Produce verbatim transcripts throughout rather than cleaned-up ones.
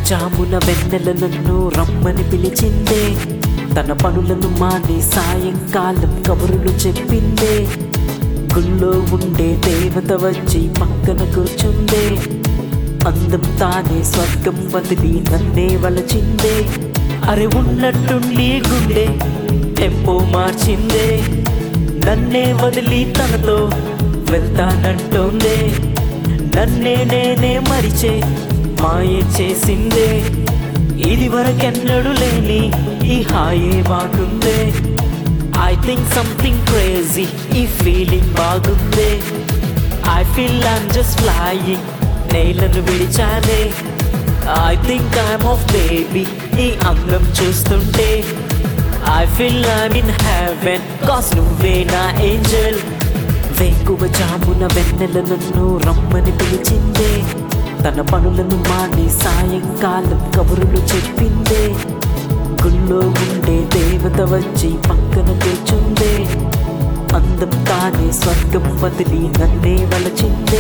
జామున వెన్నెల నన్ను రమ్మని పిలిచిందే, తన పనులను మాని సాయంకాలం కబురులు చెప్పిందే. గుళ్ళో ఉండే దేవత వచ్చి పక్కన కూర్చుందే, అందం తానే స్వర్గం వదిలి నన్నే వలచిందే. అరే ఉన్నట్టుండి గుండె టెంపో మార్చిందే, నన్నే వదిలి తనతో వెళ్తానంటోందే. నన్నే నేనే మరిచే మాయే చేసిందే, ఇది వరకెన్నడు లేని ఈ హాయే బాగుందే. I think something crazy, ఈ ఫీలింగ్ బాగుందే. I feel I'm just flying, నేలను విడిచానే. I think I'm off baby, ఈ అందం చూస్తుంటే. I feel I'm in heaven, cause నువ్వే నా ఏంజల్. వేకువ జామున వెన్నెల నన్ను రమ్మని పిలిచిందే, తన పనులను మాని సాయంకాలం కబురులు చెప్పిందే. గుళ్ళో ఉండే దేవత వచ్చి పక్కన కూర్చుందే, అందం తానే స్వర్గం వదిలి నన్నే వలచిందే.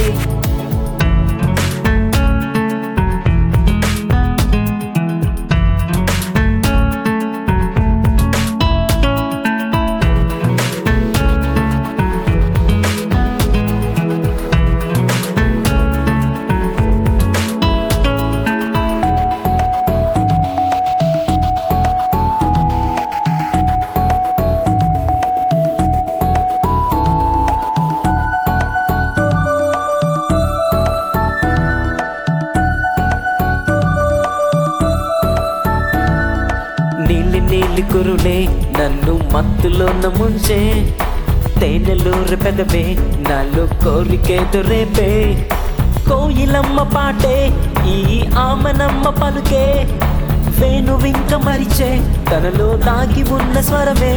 నీలి నీలి కురులే నన్ను మత్తులోన ముంచే, తేనెలు రెపెదవే నాలో కోరికేదో రేపే. కోయిలమ్మ పాటే ఈ ఆమనమ్మ పలుకే, వేణువింక మరిచే తనలో దాగి ఉన్న స్వరమే.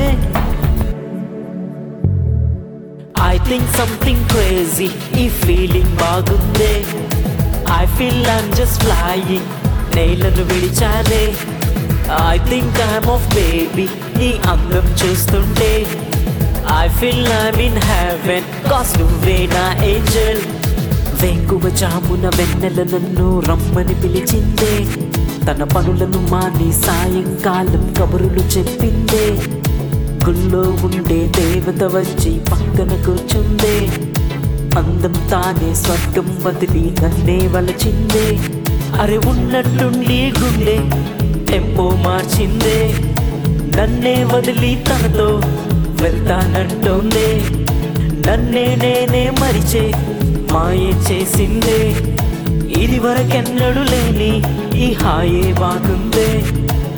I think something crazy, ఈ ఫీలింగ్ బాగుందే. I feel I'm just flying, నేలను విడిచానే. I think I'm off baby, ఈ అందం చూస్తుంటే. I feel I'm in heaven, cause నువ్వే నా ఏంజల్. వేకువ జామున వెన్నెల నన్ను రమ్మని పిలిచిందే, తన పనులను మాని సాయంకాలం కబురులు చెప్పిందే. గుళ్ళో ఉండే దేవత వచ్చి పక్కన కూర్చుందే, అందం తానే స్వర్గం వదిలి నన్నే వలచిందే. అరే ఉన్నట్టుండి గుండె టెంపో మార్చిందే, నన్నే వదిలి తనతో వెళ్తానంటోందే. నన్నే నేనే మరిచే మాయే చేసిందే, ఇది వరకెన్నడు లేని ఈ హాయే బాగుందే.